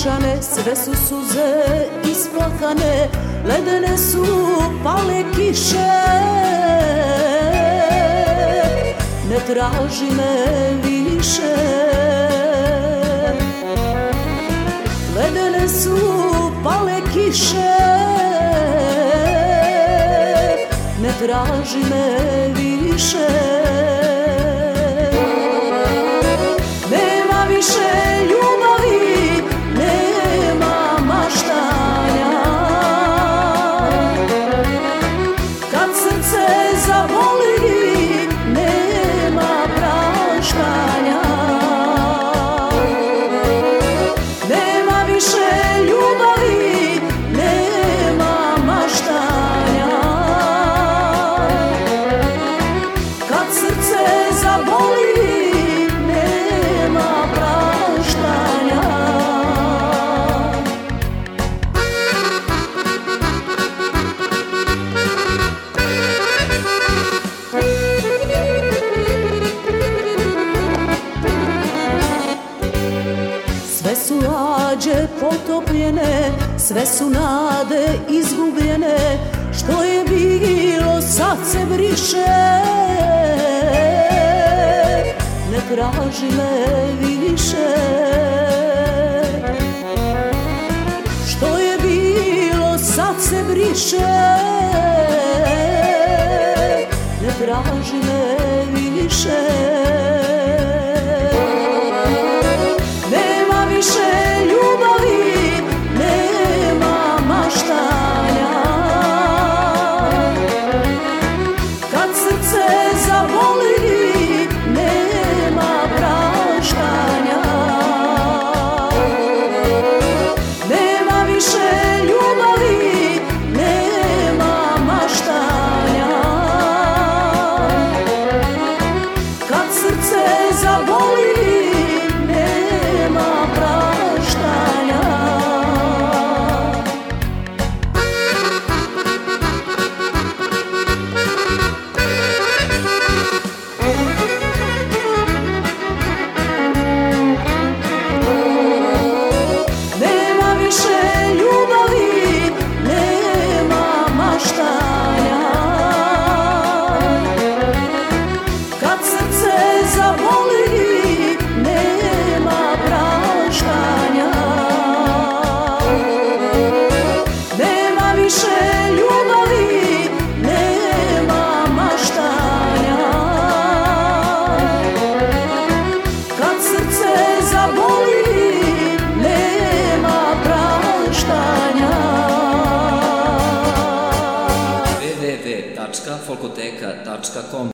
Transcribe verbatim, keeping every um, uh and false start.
sunčane, sve su suze isplakane, ledene su pale kiše. Ne traži me više. Ledene su pale kiše, ne traži me više. Nema više ljubavi, nema maštanja. Kad srce zaboli, nema praštanja. Nema više ljubavi, nema maštanja. Kad srce zaboli, nema praštanja. Sve su lađe potopljene, sve su nade izgubljene, što je bilo sad se briše. Ne traži me više. Što je bilo sad se briše. Ne traži me više. Nema više ljubavi, nema maštanja. Kad srce zaboli, nema praštanja. Nema više ljubavi, nema maštanja. Kad srce zaboli, nema praštanja. Nema više ljubavi, nema maštanja. Kad srce zaboli, nema praštanja. Nema više ljubavi, nema maštanja. Kad srce zaboli, nema praštanja. w w w tačka folkoteka tačka com